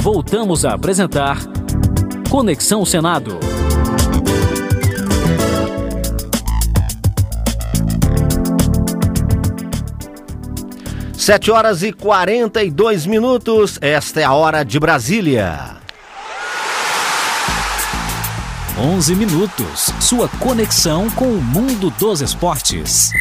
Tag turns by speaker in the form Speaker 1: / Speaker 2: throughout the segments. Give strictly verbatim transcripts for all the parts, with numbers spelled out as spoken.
Speaker 1: Voltamos a apresentar Conexão Senado.
Speaker 2: Sete horas e quarenta e dois minutos, esta é a hora de Brasília.
Speaker 1: Onze minutos, sua conexão com o mundo dos esportes.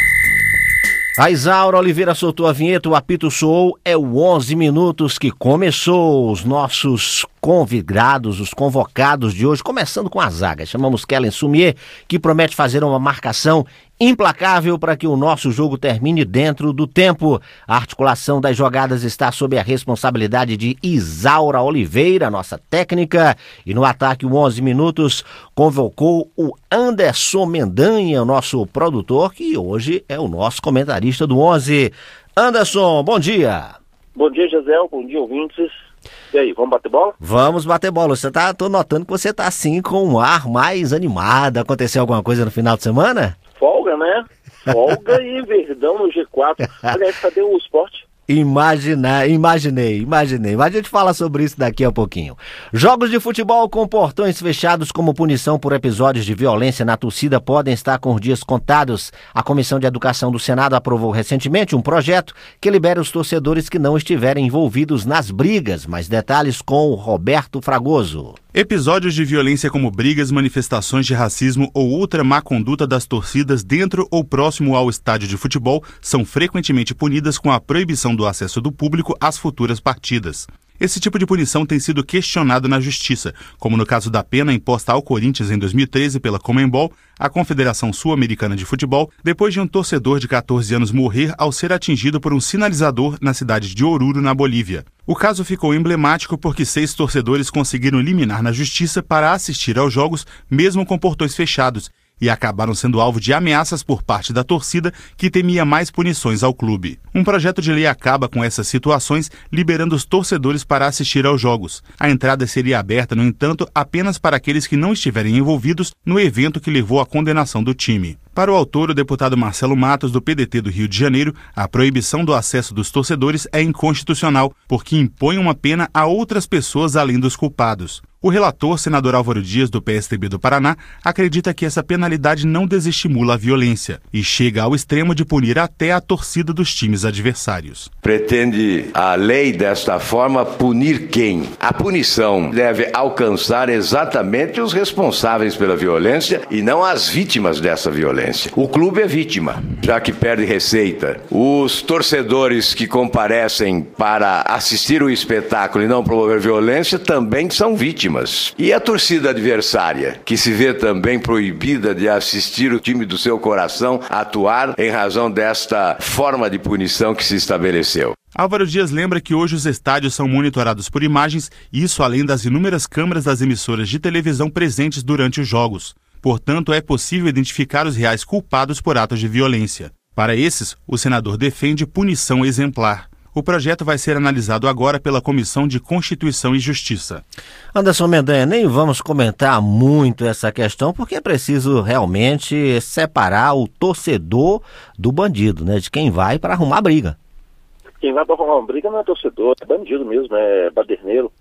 Speaker 2: A Isaura Oliveira soltou a vinheta, o apito soou, é o onze minutos que começou. Os nossos convidados, os convocados de hoje, começando com a zaga. Chamamos Kellen Sumier, que promete fazer uma marcação implacável para que o nosso jogo termine dentro do tempo. A articulação das jogadas está sob a responsabilidade de Isaura Oliveira, nossa técnica. E no ataque, o onze minutos, convocou o Anderson Mendanha, o nosso produtor, que hoje é o nosso comentarista do onze. Anderson, bom dia.
Speaker 3: Bom dia, Gisele. Bom dia, ouvintes. E aí, vamos bater bola?
Speaker 2: Vamos bater bola. Você tá, tô notando que você tá assim com um ar mais animado. Aconteceu alguma coisa no final de semana?
Speaker 3: Folga, né? Folga e Verdão no G quatro. Aliás, cadê o esporte?
Speaker 2: Imaginar, imaginei, imaginei. Mas a gente fala sobre isso daqui a pouquinho. Jogos de futebol com portões fechados como punição por episódios de violência na torcida podem estar com os dias contados. A Comissão de Educação do Senado aprovou recentemente um projeto que libera os torcedores que não estiverem envolvidos nas brigas. Mais detalhes com o Roberto Fragoso.
Speaker 4: Episódios de violência como brigas, manifestações de racismo ou outra má conduta das torcidas dentro ou próximo ao estádio de futebol são frequentemente punidas com a proibição do acesso do público às futuras partidas. Esse tipo de punição tem sido questionado na Justiça, como no caso da pena imposta ao Corinthians em dois mil e treze pela Conmebol, a Confederação Sul-Americana de Futebol, depois de um torcedor de catorze anos morrer ao ser atingido por um sinalizador na cidade de Oruro, na Bolívia. O caso ficou emblemático porque seis torcedores conseguiram liminar na Justiça para assistir aos jogos, mesmo com portões fechados, e acabaram sendo alvo de ameaças por parte da torcida, que temia mais punições ao clube. Um projeto de lei acaba com essas situações, liberando os torcedores para assistir aos jogos. A entrada seria aberta, no entanto, apenas para aqueles que não estiverem envolvidos no evento que levou à condenação do time. Para o autor, o deputado Marcelo Matos, do P D T do Rio de Janeiro, a proibição do acesso dos torcedores é inconstitucional, porque impõe uma pena a outras pessoas além dos culpados. O relator, senador Álvaro Dias, do P S D B do Paraná, acredita que essa penalidade não desestimula a violência e chega ao extremo de punir até a torcida dos times adversários.
Speaker 5: Pretende a lei, desta forma, punir quem? A punição deve alcançar exatamente os responsáveis pela violência e não as vítimas dessa violência. O clube é vítima, já que perde receita. Os torcedores que comparecem para assistir o espetáculo e não promover violência também são vítimas. E a torcida adversária, que se vê também proibida de assistir o time do seu coração atuar em razão desta forma de punição que se estabeleceu.
Speaker 4: Álvaro Dias lembra que hoje os estádios são monitorados por imagens, isso além das inúmeras câmeras das emissoras de televisão presentes durante os jogos. Portanto, é possível identificar os reais culpados por atos de violência. Para esses, o senador defende punição exemplar. O projeto vai ser analisado agora pela Comissão de Constituição e Justiça.
Speaker 2: Anderson Mendanha, nem vamos comentar muito essa questão, porque é preciso realmente separar o torcedor do bandido, né? De quem vai para arrumar briga.
Speaker 3: Quem vai para arrumar uma briga não é torcedor, é bandido mesmo, é baderneiro.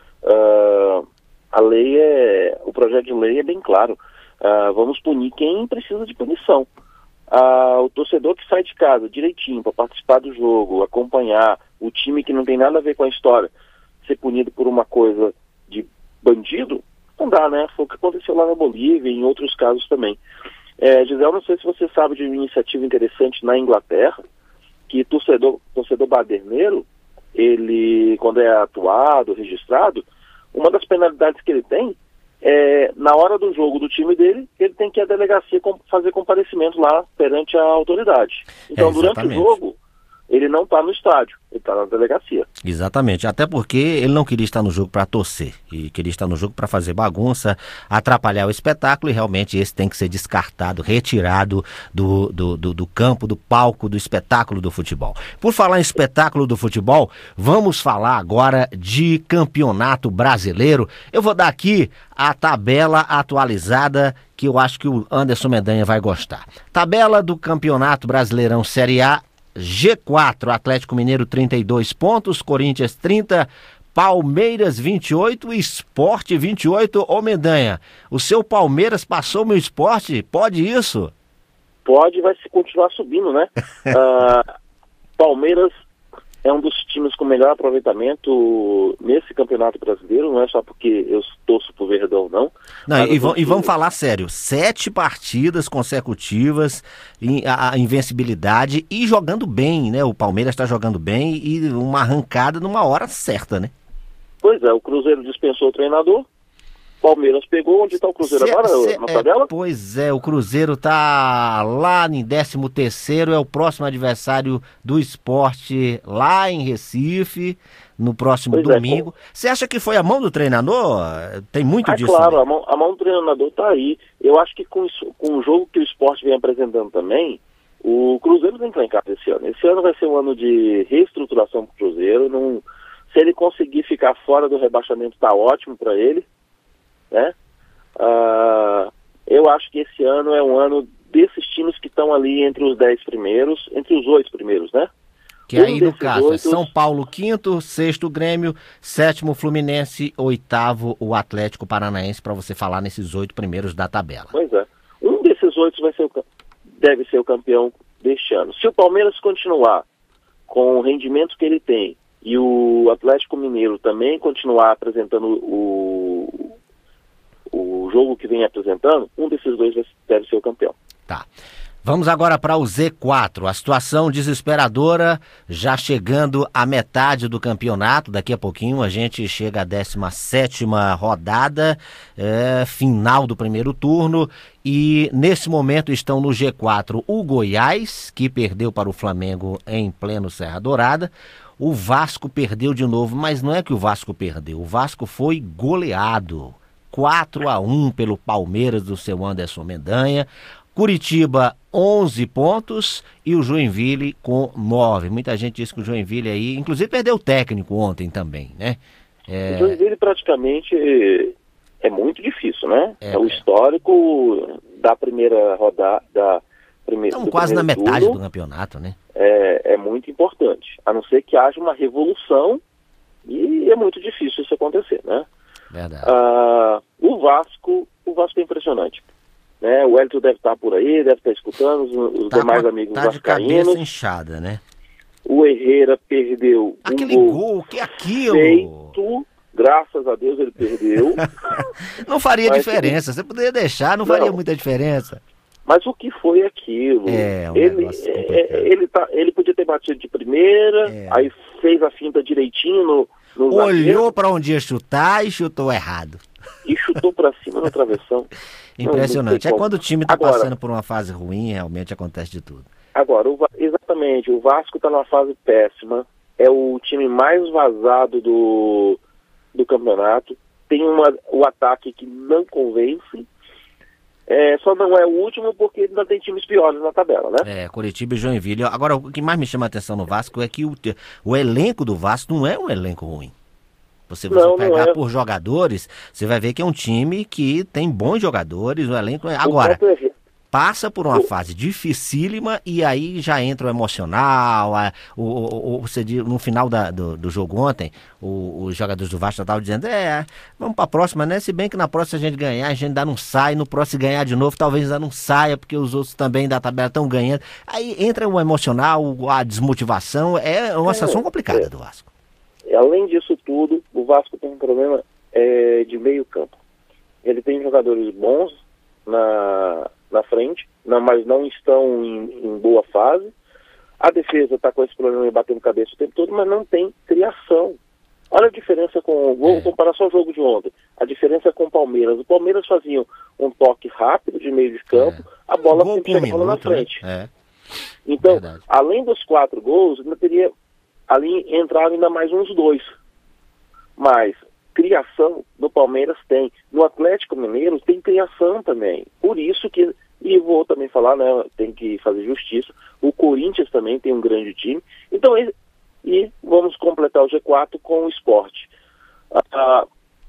Speaker 3: Uh, a lei é, o projeto de lei é bem claro. Uh, vamos punir quem precisa de punição. Ah, o torcedor que sai de casa direitinho para participar do jogo, acompanhar o time que não tem nada a ver com a história, ser punido por uma coisa de bandido, não dá, né? Foi o que aconteceu lá na Bolívia e em outros casos também. É, Gisele, não sei se você sabe de uma iniciativa interessante na Inglaterra, que torcedor, torcedor baderneiro, ele, quando é atuado, registrado, uma das penalidades que ele tem É, na hora do jogo do time dele, ele tem que ir à delegacia com, fazer comparecimento lá perante a autoridade. Então, é, durante o jogo, ele não está no estádio, ele está na delegacia.
Speaker 2: Exatamente, até porque ele não queria estar no jogo para torcer, e queria estar no jogo para fazer bagunça, atrapalhar o espetáculo, e realmente esse tem que ser descartado, retirado do, do, do, do campo, do palco, do espetáculo do futebol. Por falar em espetáculo do futebol, vamos falar agora de Campeonato Brasileiro. Eu vou dar aqui a tabela atualizada que eu acho que o Anderson Mendanha vai gostar. Tabela do Campeonato Brasileirão Série A, G quatro, Atlético Mineiro trinta e dois pontos, Corinthians trinta, Palmeiras vinte e oito, Sport vinte e oito. Ô Mendanha, o seu Palmeiras passou o meu Sport? Pode isso?
Speaker 3: Pode, vai se continuar subindo, né? uh, Palmeiras é um dos times com melhor aproveitamento nesse Campeonato Brasileiro, não é só porque eu torço pro Verdão, não.
Speaker 2: Não, e, v- e vamos falar sério, sete partidas consecutivas, em, a, a invencibilidade e jogando bem, né? O Palmeiras está jogando bem e uma arrancada numa hora certa, né?
Speaker 3: Pois é, o Cruzeiro dispensou o treinador, Palmeiras pegou. Onde está o Cruzeiro
Speaker 2: cê,
Speaker 3: agora,
Speaker 2: cê,
Speaker 3: na
Speaker 2: é,
Speaker 3: tabela?
Speaker 2: Pois é, o Cruzeiro tá lá em décimo terceiro, é o próximo adversário do Sport lá em Recife, no próximo
Speaker 3: Pois
Speaker 2: domingo. Você é, acha que foi a mão do treinador? Tem muito
Speaker 3: ah,
Speaker 2: disso.
Speaker 3: Claro,
Speaker 2: né?
Speaker 3: a mão, a mão do treinador está aí. Eu acho que com, isso, com o jogo que o Sport vem apresentando também, o Cruzeiro tem que encrencar esse ano. Esse ano vai ser um ano de reestruturação para o Cruzeiro. Não, se ele conseguir ficar fora do rebaixamento, está ótimo para ele, né? Uh, eu acho que esse ano é um ano desses times que estão ali entre os dez primeiros, entre os oito primeiros, né?
Speaker 2: Que
Speaker 3: um
Speaker 2: aí no caso
Speaker 3: oito...
Speaker 2: é São Paulo quinto, sexto Grêmio, sétimo Fluminense, oitavo o Atlético Paranaense, para você falar nesses oito primeiros da tabela.
Speaker 3: Pois é. Um desses oito vai ser o, deve ser o campeão deste ano. Se o Palmeiras continuar com o rendimento que ele tem e o Atlético Mineiro também continuar apresentando o, o jogo que vem apresentando, um desses dois deve ser o campeão.
Speaker 2: Tá. Vamos agora para o Z quatro, a situação desesperadora, já chegando à metade do campeonato, daqui a pouquinho a gente chega à décima sétima rodada, é, final do primeiro turno, e nesse momento estão no G quatro o Goiás, que perdeu para o Flamengo em pleno Serra Dourada, o Vasco perdeu de novo, mas não é que o Vasco perdeu, o Vasco foi goleado, quatro a um pelo Palmeiras do seu Anderson Mendanha. Curitiba, onze pontos e o Joinville com nove. Muita gente diz que o Joinville aí, inclusive perdeu o técnico ontem também, né? É...
Speaker 3: O Joinville praticamente é muito difícil, né? É, é o histórico da primeira rodada, da primeira.
Speaker 2: Estamos quase na metade turno, do campeonato, né?
Speaker 3: É, é muito importante, a não ser que haja uma revolução, e é muito difícil isso acontecer, né?
Speaker 2: Verdade.
Speaker 3: Ah, o Vasco, o Vasco é impressionante. Né, o Hélio deve estar por aí, deve estar escutando, os, os
Speaker 2: tá
Speaker 3: demais
Speaker 2: com,
Speaker 3: amigos
Speaker 2: tá
Speaker 3: vascaínos.
Speaker 2: De cabeça inchada, né?
Speaker 3: O Herrera perdeu
Speaker 2: aquele
Speaker 3: um
Speaker 2: gol,
Speaker 3: gol
Speaker 2: que é aquilo?
Speaker 3: feito, graças a Deus ele perdeu.
Speaker 2: Não faria
Speaker 3: mas,
Speaker 2: diferença, você poderia deixar, não, não faria muita diferença.
Speaker 3: Mas o que foi aquilo?
Speaker 2: É, um
Speaker 3: ele, é, ele, tá, ele podia ter batido de primeira, é. aí fez a finta direitinho no, no
Speaker 2: olhou para onde ia chutar e chutou errado.
Speaker 3: E chutou para cima no travessão.
Speaker 2: Impressionante.
Speaker 3: Não, não
Speaker 2: é quando o time está
Speaker 3: agora,
Speaker 2: passando por uma fase ruim, realmente acontece de tudo.
Speaker 3: Agora, o, exatamente, o Vasco está numa fase péssima, é o time mais vazado do, do campeonato, tem uma, o ataque que não convence, é, só não é o último porque ainda tem times piores na tabela, né?
Speaker 2: É, Curitiba e Joinville. Agora, o que mais me chama a atenção no Vasco é que o, o elenco do Vasco não é um elenco ruim. Você, você
Speaker 3: não,
Speaker 2: pegar
Speaker 3: não é.
Speaker 2: por jogadores, você vai ver que é um time que tem bons jogadores, o elenco... Agora, passa por uma fase dificílima e aí já entra o emocional, a, o, o, o, você, no final da, do, do jogo ontem, o, os jogadores do Vasco já estavam dizendo, é, vamos para a próxima, né? Se bem que na próxima a gente ganhar, a gente ainda não sai, no próximo ganhar de novo, talvez ainda não saia, porque os outros também da tabela estão ganhando. Aí entra o emocional, a desmotivação, é uma situação complicada é. do Vasco.
Speaker 3: Além disso tudo, o Vasco tem um problema é, de meio campo. Ele tem jogadores bons na, na frente, não, mas não estão em, em boa fase. A defesa está com esse problema de batendo cabeça o tempo todo, mas não tem criação. Olha a diferença com... Vou é. comparar só o jogo de ontem. A diferença com o Palmeiras. O Palmeiras fazia um toque rápido de meio de campo, é. a bola
Speaker 2: um
Speaker 3: sempre chegava na frente.
Speaker 2: Né? É.
Speaker 3: Então,
Speaker 2: Verdade.
Speaker 3: além dos quatro gols, ainda teria... ali entraram ainda mais uns dois. Mas criação no Palmeiras tem. No Atlético Mineiro tem criação também. Por isso que, e vou também falar, né, tem que fazer justiça, o Corinthians também tem um grande time. Então, e, e vamos completar o G quatro com o Sport. Ah,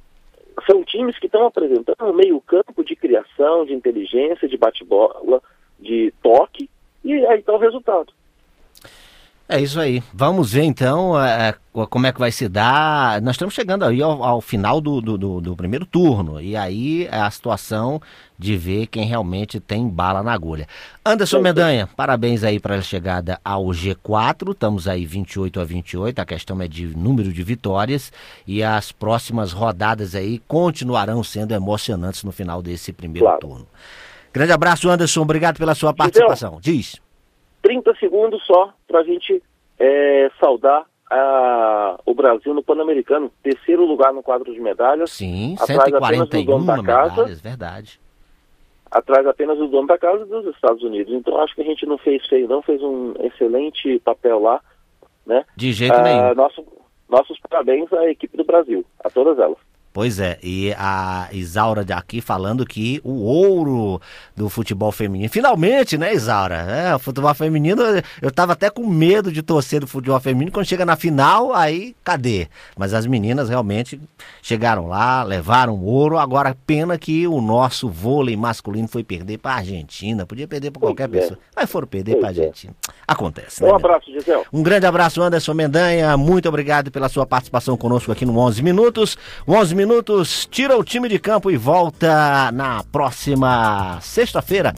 Speaker 3: são times que estão apresentando um meio campo de criação, de inteligência, de bate-bola, de toque, e aí está o resultado.
Speaker 2: É isso aí. Vamos ver então é, como é que vai se dar. Nós estamos chegando aí ao, ao final do, do, do, do primeiro turno. E aí é a situação de ver quem realmente tem bala na agulha. Anderson é, Mendanha, parabéns aí para a chegada ao G quatro. Estamos aí vinte e oito a vinte e oito. A questão é de número de vitórias. E as próximas rodadas aí continuarão sendo emocionantes no final desse primeiro claro. turno. Grande abraço, Anderson. Obrigado pela sua participação. Então, diz.
Speaker 3: trinta segundos só para a gente é, saudar a, o Brasil no Pan-Americano. Terceiro lugar no quadro de medalhas.
Speaker 2: Sim, cento e quarenta e uma medalhas, verdade.
Speaker 3: Atrás apenas do dono da casa e dos Estados Unidos. Então acho que a gente não fez feio, não. Fez um excelente papel lá, né?
Speaker 2: De jeito ah, nenhum.
Speaker 3: Nosso, nossos parabéns à equipe do Brasil, a todas elas.
Speaker 2: Pois é, e a Isaura de aqui falando que o ouro do futebol feminino, finalmente, né, Isaura? É, o futebol feminino, eu tava até com medo de torcer do futebol feminino, quando chega na final, aí cadê? Mas as meninas realmente chegaram lá, levaram o ouro, agora pena que o nosso vôlei masculino foi perder pra Argentina, podia perder pra qualquer pois pessoa, é. mas foram perder pois pra é. Argentina. Acontece, né?
Speaker 3: Um abraço, Gisele.
Speaker 2: Um grande abraço, Anderson Mendanha, muito obrigado pela sua participação conosco aqui no onze minutos. onze minutos, tira o time de campo e volta na próxima sexta-feira